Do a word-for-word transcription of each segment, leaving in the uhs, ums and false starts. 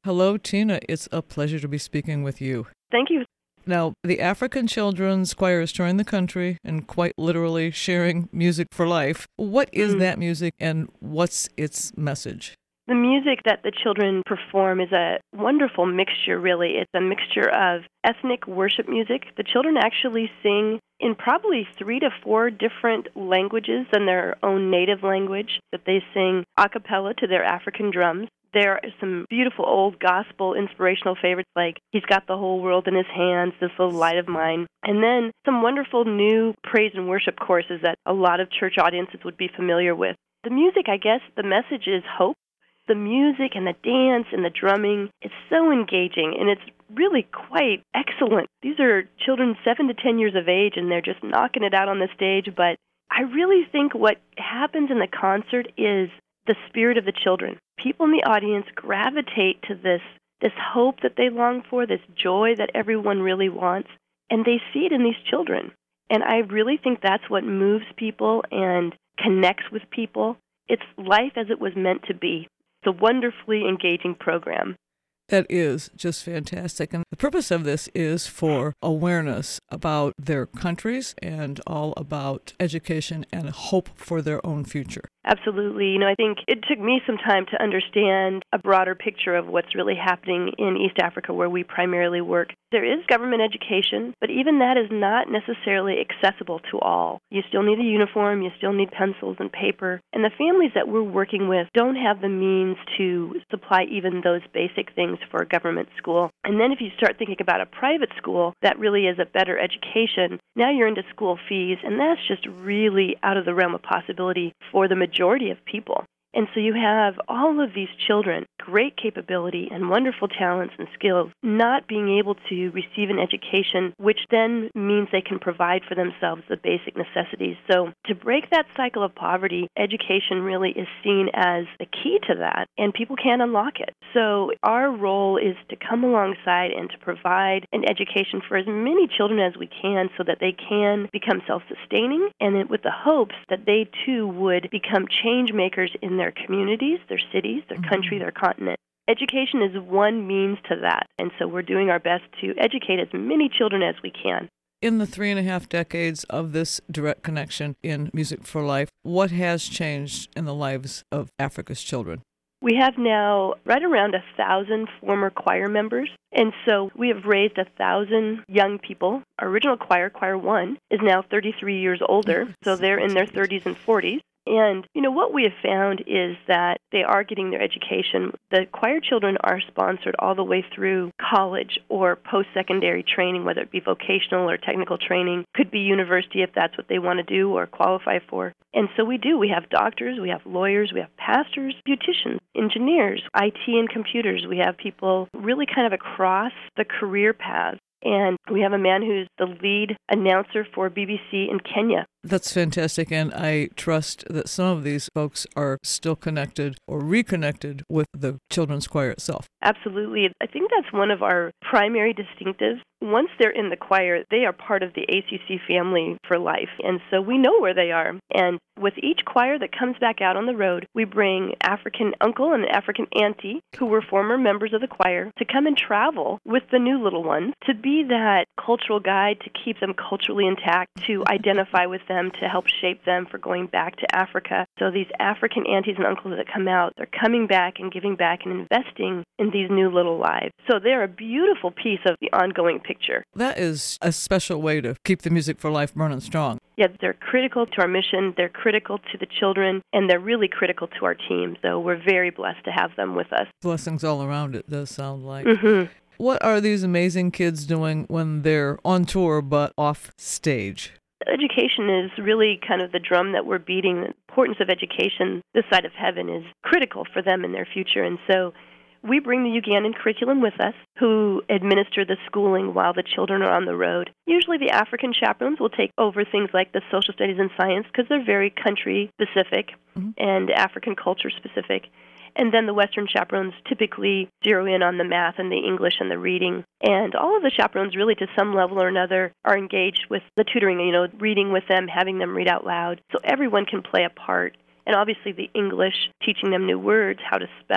Hello, Tina. It's a pleasure to be speaking with you. Thank you. Now, the African Children's Choir is touring the country and quite literally sharing music for life. What is mm. that music and what's its message? The music that the children perform is a wonderful mixture, really. It's a mixture of ethnic worship music. The children actually sing in probably three to four different languages than their own native language, that they sing a cappella to their African drums. There are some beautiful old gospel inspirational favorites like He's Got the Whole World in His Hands, This Little Light of Mine, and then some wonderful new praise and worship courses that a lot of church audiences would be familiar with. The music, I guess, the message is hope. The music and the dance and the drumming is so engaging, and it's really quite excellent. These are children seven to ten years of age, and they're just knocking it out on the stage, but I really think what happens in the concert is the spirit of the children. People in the audience gravitate to this, this hope that they long for, this joy that everyone really wants, and they see it in these children. And I really think that's what moves people and connects with people. It's life as it was meant to be. It's a wonderfully engaging program. That is just fantastic. And the purpose of this is for awareness about their countries and all about education and hope for their own future. Absolutely. You know, I think it took me some time to understand a broader picture of what's really happening in East Africa, where we primarily work. There is government education, but even that is not necessarily accessible to all. You still need a uniform, you still need pencils and paper, and the families that we're working with don't have the means to supply even those basic things for a government school. And then if you start thinking about a private school, that really is a better education. Now you're into school fees, and that's just really out of the realm of possibility for the majority of people. And so you have all of these children, great capability and wonderful talents and skills, not being able to receive an education, which then means they can provide for themselves the basic necessities. So to break that cycle of poverty, education really is seen as the key to that, and people can't unlock it. So our role is to come alongside and to provide an education for as many children as we can so that they can become self-sustaining, and with the hopes that they too would become change makers in their their communities, their cities, their mm-hmm. country, their continent. Education is one means to that, and so we're doing our best to educate as many children as we can. In the three and a half decades of this direct connection in Music for Life, what has changed in the lives of Africa's children? We have now right around a thousand former choir members, and so we have raised a thousand young people. Our original choir, Choir One, is now thirty-three years older, so they're in their thirties and forties. And, you know, what we have found is that they are getting their education. The choir children are sponsored all the way through college or post-secondary training, whether it be vocational or technical training. Could be university if that's what they want to do or qualify for. And so we do. We have doctors, we have lawyers, we have pastors, beauticians, engineers, I T and computers. We have people really kind of across the career paths. And we have a man who's the lead announcer for B B C in Kenya. That's fantastic, and I trust that some of these folks are still connected or reconnected with the children's choir itself. Absolutely. I think that's one of our primary distinctives. Once they're in the choir, they are part of the A C C family for life, and so we know where they are. And with each choir that comes back out on the road, we bring African uncle and African auntie, who were former members of the choir, to come and travel with the new little ones, to be that cultural guide, to keep them culturally intact, to identify with them, to help shape them for going back to Africa. So these African aunties and uncles that come out, they're coming back and giving back and investing in these new little lives. So they're a beautiful piece of the ongoing picture. That is a special way to keep the Music for Life burning strong. Yeah, they're critical to our mission, they're critical to the children, and they're really critical to our team. So we're very blessed to have them with us. Blessings all around, it does sound like. Mm-hmm. What are these amazing kids doing when they're on tour but off stage? Education is really kind of the drum that we're beating. The importance of education this side of heaven is critical for them in their future. And so we bring the Ugandan curriculum with us, who administer the schooling while the children are on the road. Usually the African chaperones will take over things like the social studies and science because they're very country-specific mm-hmm. and African culture-specific. And then the Western chaperones typically zero in on the math and the English and the reading. And all of the chaperones really to some level or another are engaged with the tutoring, you know, reading with them, having them read out loud. So everyone can play a part. And obviously the English, teaching them new words, how to spell,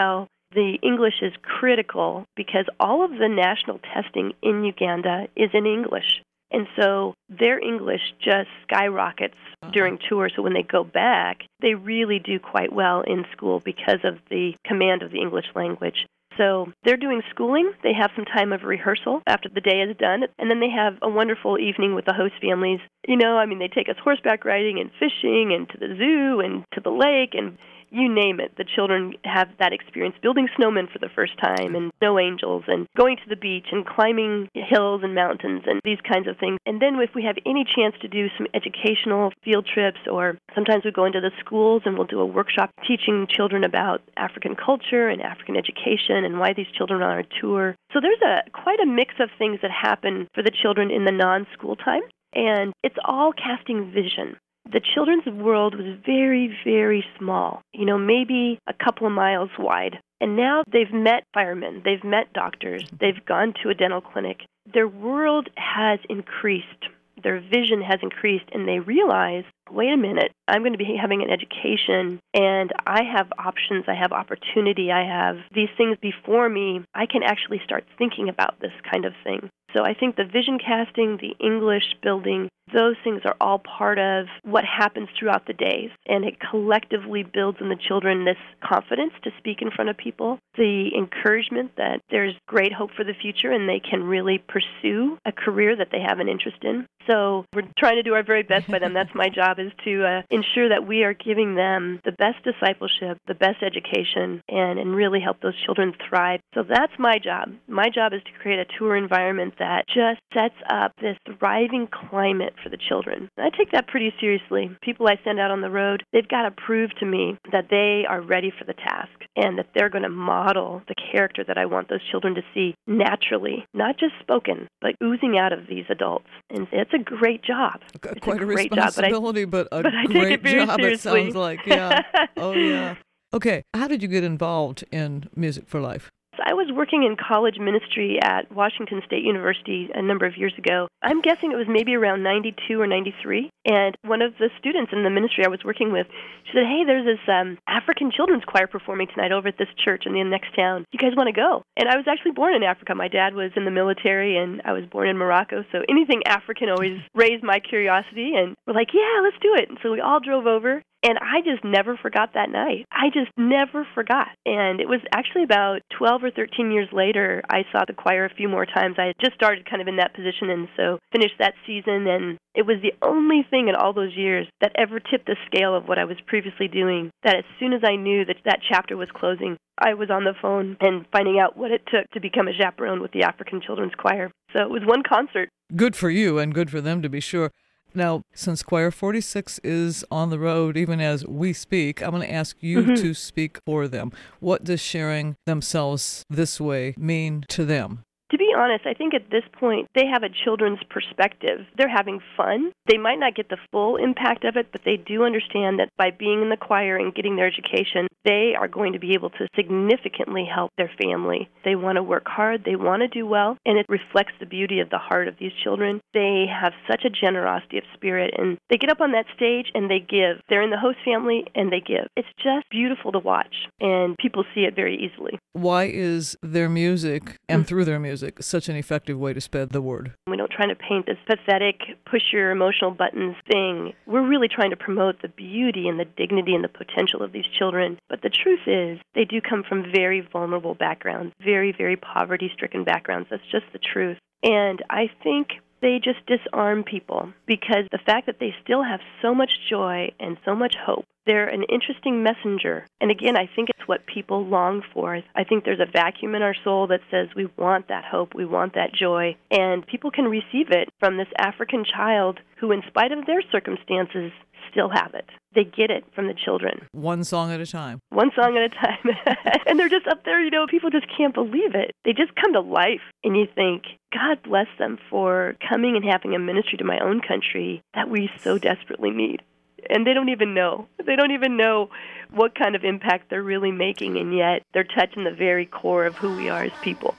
The English is critical because all of the national testing in Uganda is in English. And so their English just skyrockets uh-huh. during tour. So when they go back, they really do quite well in school because of the command of the English language. So they're doing schooling. They have some time of rehearsal after the day is done. And then they have a wonderful evening with the host families. You know, I mean, they take us horseback riding and fishing and to the zoo and to the lake and you name it. The children have that experience building snowmen for the first time and snow angels and going to the beach and climbing hills and mountains and these kinds of things. And then if we have any chance to do some educational field trips, or sometimes we go into the schools and we'll do a workshop teaching children about African culture and African education and why these children are on our tour. So there's a quite a mix of things that happen for the children in the non-school time. And it's all casting vision. The children's world was very, very small, you know, maybe a couple of miles wide. And now they've met firemen, they've met doctors, they've gone to a dental clinic. Their world has increased. Their vision has increased, and they realize, wait a minute, I'm going to be having an education, and I have options, I have opportunity, I have these things before me. I can actually start thinking about this kind of thing. So I think the vision casting, the English building, those things are all part of what happens throughout the days. And it collectively builds in the children this confidence to speak in front of people, the encouragement that there's great hope for the future and they can really pursue a career that they have an interest in. So we're trying to do our very best by them. That's my job, is to uh, ensure that we are giving them the best discipleship, the best education, and, and really help those children thrive. So that's my job. My job is to create a tour environment that just sets up this thriving climate for the children. I take that pretty seriously. People I send out on the road, they've got to prove to me that they are ready for the task and that they're going to model the character that I want those children to see naturally, not just spoken, but oozing out of these adults. And it's a great job. It's Quite a, a great responsibility, job, but, I, but a but I great take it very job, seriously. It sounds like. Yeah. Oh, yeah. Okay. How did you get involved in Music for Life? I was working in college ministry at Washington State University a number of years ago. I'm guessing it was maybe around ninety-two or ninety-three. And one of the students in the ministry I was working with, she said, hey, there's this um, African children's choir performing tonight over at this church in the next town. You guys want to go? And I was actually born in Africa. My dad was in the military, and I was born in Morocco. So anything African always raised my curiosity. And we're like, yeah, let's do it. And so we all drove over. And I just never forgot that night. I just never forgot. And it was actually about twelve or thirteen years later, I saw the choir a few more times. I had just started kind of in that position, and so finished that season. And it was the only thing in all those years that ever tipped the scale of what I was previously doing, that as soon as I knew that that chapter was closing, I was on the phone and finding out what it took to become a chaperone with the African Children's Choir. So it was one concert. Good for you and good for them, to be sure. Now, since Choir forty-six is on the road, even as we speak, I'm going to ask you mm-hmm. to speak for them. What does sharing themselves this way mean to them? To be honest, I think at this point, they have a children's perspective. They're having fun. They might not get the full impact of it, but they do understand that by being in the choir and getting their education, they are going to be able to significantly help their family. They want to work hard. They want to do well, and it reflects the beauty of the heart of these children. They have such a generosity of spirit, and they get up on that stage and they give. They're in the host family, and they give. It's just beautiful to watch, and people see it very easily. Why is their music, and through their music, such an effective way to spread the word? We don't try to paint this pathetic, push your emotional buttons thing. We're really trying to promote the beauty and the dignity and the potential of these children. But the truth is, they do come from very vulnerable backgrounds, very, very poverty-stricken backgrounds. That's just the truth. And I think they just disarm people because the fact that they still have so much joy and so much hope, they're an interesting messenger. And again, I think it's what people long for. I think there's a vacuum in our soul that says we want that hope, we want that joy, and people can receive it from this African child who, in spite of their circumstances, still have it. They get it from the children. One song at a time. One song at a time. And they're just up there, you know, people just can't believe it. They just come to life, and you think, God bless them for coming and having a ministry to my own country that we so desperately need. And they don't even know. They don't even know what kind of impact they're really making, and yet they're touching the very core of who we are as people.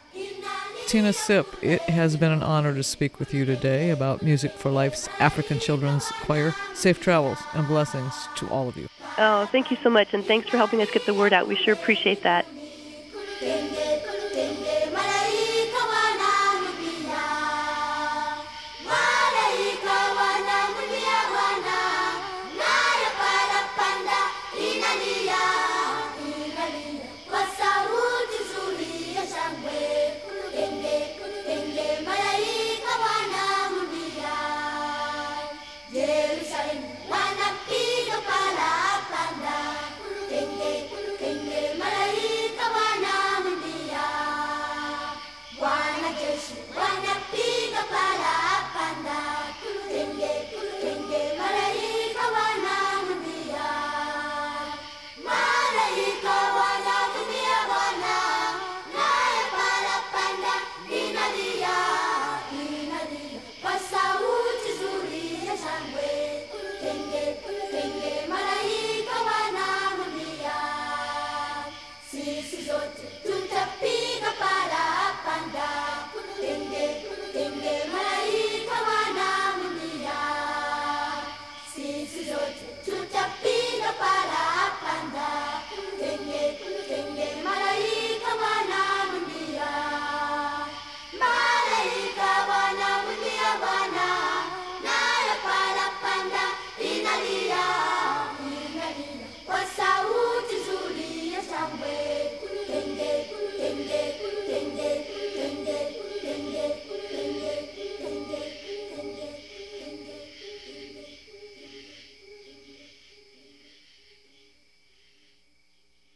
Tina Sipp, it has been an honor to speak with you today about Music for Life's African Children's Choir. Safe travels and blessings to all of you. Oh, thank you so much, and thanks for helping us get the word out. We sure appreciate that.